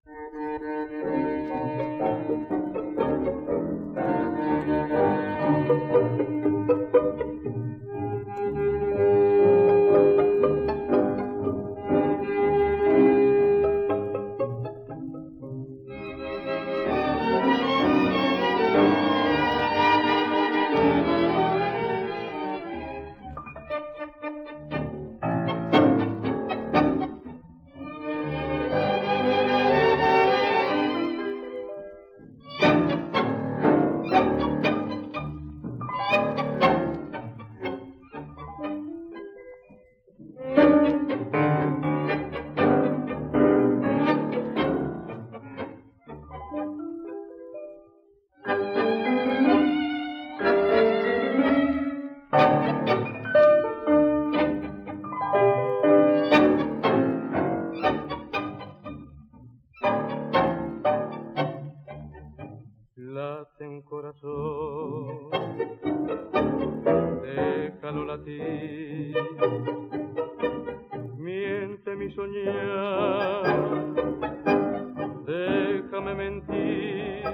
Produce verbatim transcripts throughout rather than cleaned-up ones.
Late un corazón, déjalo latir, miente mi soñar, déjame mentir.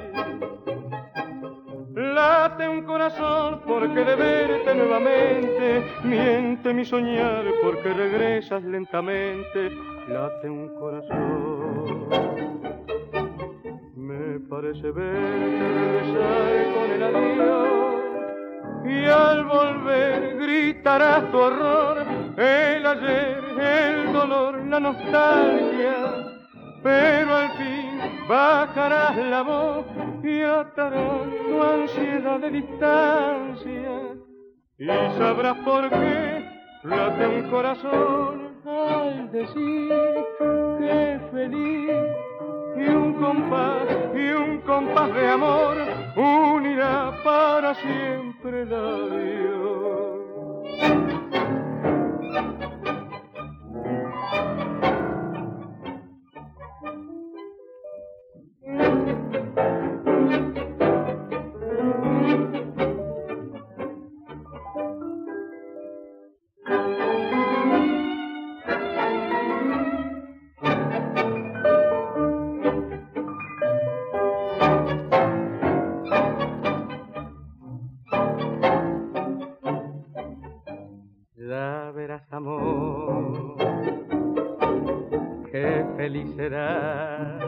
Late un corazón porque de verte nuevamente, miente mi soñar porque regresas lentamente. Late un corazón, me parece verte regresar con el adiós, y al volver gritarás tu horror, el ayer, el dolor, la nostalgia, pero al fin bajarás la voz y atarás tu ansiedad de distancia, y sabrás por qué late un corazón al decir que es feliz. Y un compás, y un compás de amor unirá para siempre el adiós. Ya verás, amor, qué feliz serás.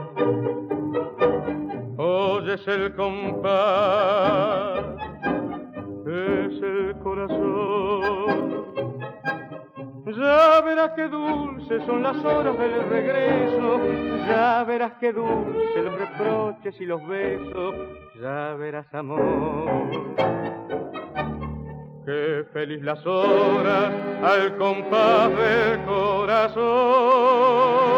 Oyes el compás, es el corazón. Ya verás qué dulces son las horas del regreso, ya verás qué dulces los reproches y los besos, ya verás, amor, qué feliz las horas al compás del corazón.